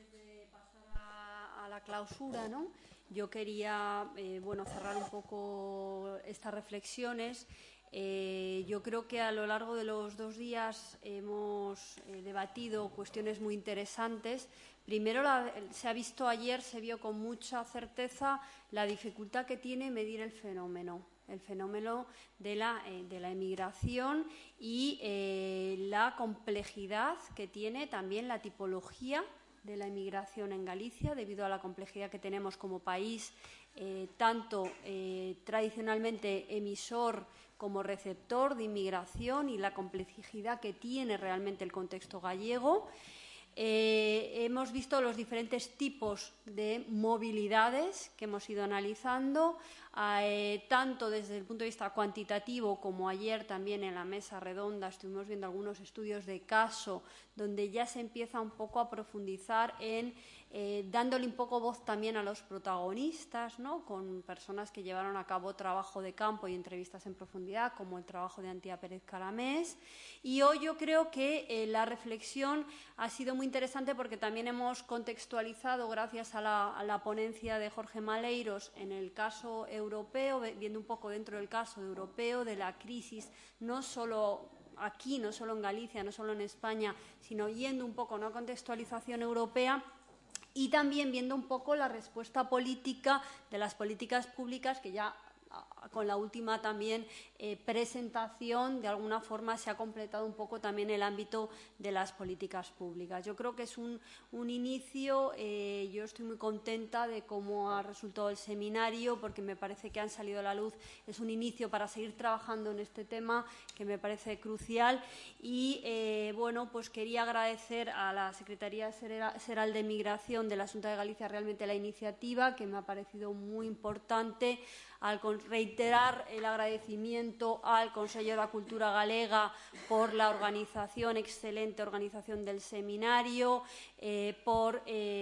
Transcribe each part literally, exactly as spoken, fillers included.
antes de pasar a, a la clausura, ¿no? Yo quería eh, bueno, cerrar un poco estas reflexiones. Eh, yo creo que a lo largo de los dos días hemos eh, debatido cuestiones muy interesantes. Primero, la, se ha visto ayer, se vio con mucha certeza la dificultad que tiene medir el fenómeno. el fenómeno de la, eh, de la emigración y eh, la complejidad que tiene también la tipología de la emigración en Galicia, debido a la complejidad que tenemos como país, eh, tanto eh, tradicionalmente emisor como receptor de inmigración, y la complejidad que tiene realmente el contexto gallego. Eh, hemos visto los diferentes tipos de movilidades que hemos ido analizando, eh, tanto desde el punto de vista cuantitativo como ayer también en la mesa redonda estuvimos viendo algunos estudios de caso donde ya se empieza un poco a profundizar en eh, dándole un poco voz también a los protagonistas, ¿no? Con personas que llevaron a cabo trabajo de campo y entrevistas en profundidad, como el trabajo de Antía Pérez Caramés. Y hoy yo creo que eh, la reflexión ha sido muy interesante porque también hemos contextualizado, gracias a la, a la ponencia de Jorge Maleiros, en el caso europeo, viendo un poco dentro del caso europeo de la crisis, no solo aquí, no solo en Galicia, no solo en España, sino yendo un poco a una contextualización europea. Y también viendo un poco la respuesta política de las políticas públicas, que ya con la última también eh, presentación de alguna forma se ha completado un poco también el ámbito de las políticas públicas. Yo creo que es un, un inicio, eh, yo estoy muy contenta de cómo ha resultado el seminario, porque me parece que han salido a la luz, es un inicio para seguir trabajando en este tema que me parece crucial. Y eh, bueno, pues quería agradecer a la Secretaría Xeral de Migración de la Xunta de Galicia realmente la iniciativa, que me ha parecido muy importante, al reiterar el agradecimiento al Consello de la Cultura Galega por la organización, excelente organización del seminario, eh, por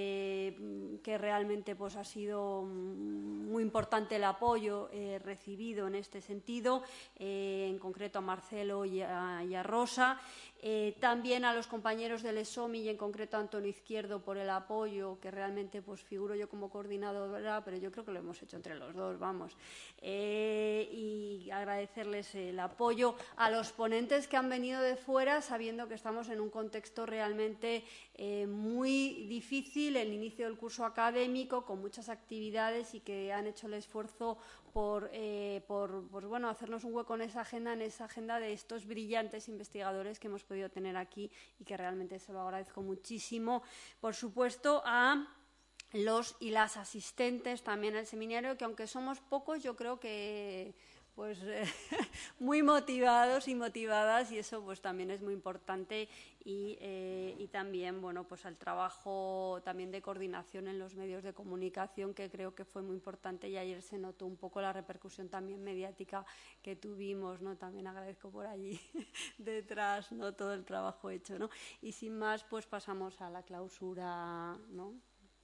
eh, que realmente pues, ha sido muy importante el apoyo eh, recibido en este sentido, eh, en concreto a Marcelo y a, y a Rosa. Eh, también a los compañeros del ESOMI y en concreto a Antonio Izquierdo por el apoyo, que realmente pues figuro yo como coordinadora, pero yo creo que lo hemos hecho entre los dos, vamos. Eh, y agradecerles el apoyo a los ponentes que han venido de fuera, sabiendo que estamos en un contexto realmente eh, muy difícil, el inicio del curso académico, con muchas actividades y que han hecho el esfuerzo por, eh, por pues, bueno, hacernos un hueco en esa agenda, en esa agenda de estos brillantes investigadores que hemos podido tener aquí y que realmente se lo agradezco muchísimo. Por supuesto, a los y las asistentes también al seminario, que aunque somos pocos, yo creo que pues eh, muy motivados y motivadas, y eso pues también es muy importante. Y, eh, y también bueno pues al trabajo también de coordinación en los medios de comunicación, que creo que fue muy importante, y ayer se notó un poco la repercusión también mediática que tuvimos, ¿no? También agradezco por allí detrás, ¿no? Todo el trabajo hecho, ¿no? Y sin más pues pasamos a la clausura, ¿no?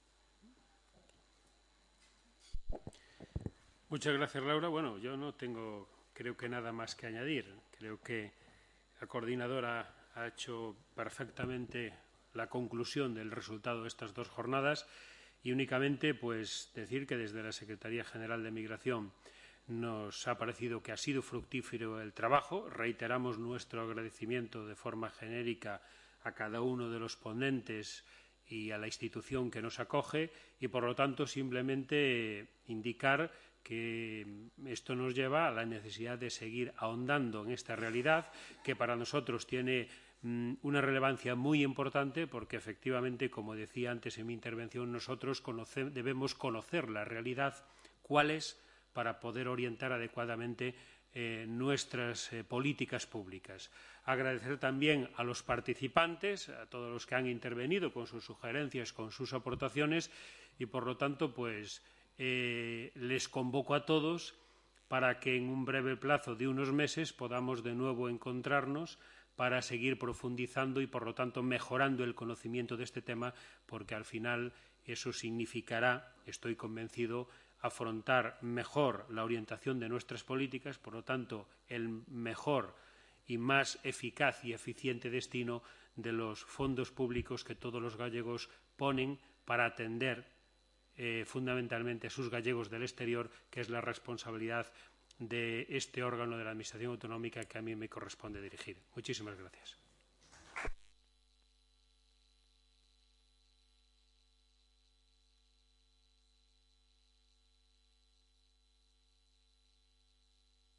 Muchas gracias, Laura. Bueno, yo no tengo, creo que nada más que añadir. Creo que la coordinadora ha hecho perfectamente la conclusión del resultado de estas dos jornadas, y únicamente pues decir que desde la Secretaría General de Migración nos ha parecido que ha sido fructífero el trabajo. Reiteramos nuestro agradecimiento de forma genérica a cada uno de los ponentes y a la institución que nos acoge, y por lo tanto simplemente indicar que esto nos lleva a la necesidad de seguir ahondando en esta realidad, que para nosotros tiene mmm, una relevancia muy importante, porque efectivamente, como decía antes en mi intervención, nosotros conoce, debemos conocer la realidad, cuál es, para poder orientar adecuadamente eh, nuestras eh, políticas públicas. Agradecer también a los participantes, a todos los que han intervenido con sus sugerencias, con sus aportaciones, y por lo tanto, pues Eh, les convoco a todos para que en un breve plazo de unos meses podamos de nuevo encontrarnos para seguir profundizando y, por lo tanto, mejorando el conocimiento de este tema, porque al final eso significará, estoy convencido, afrontar mejor la orientación de nuestras políticas, por lo tanto, el mejor y más eficaz y eficiente destino de los fondos públicos que todos los gallegos ponen para atender eh, fundamentalmente a sus gallegos del exterior, que es la responsabilidad de este órgano de la Administración autonómica que a mí me corresponde dirigir. Muchísimas gracias.